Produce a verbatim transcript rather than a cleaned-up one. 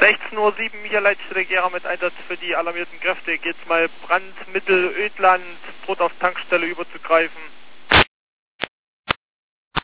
sechzehn Uhr sieben hier Leitstelle Gera mit Einsatz für die alarmierten Kräfte. Geht's mal Brand, Mittel, Ödland, droht auf Tankstelle überzugreifen.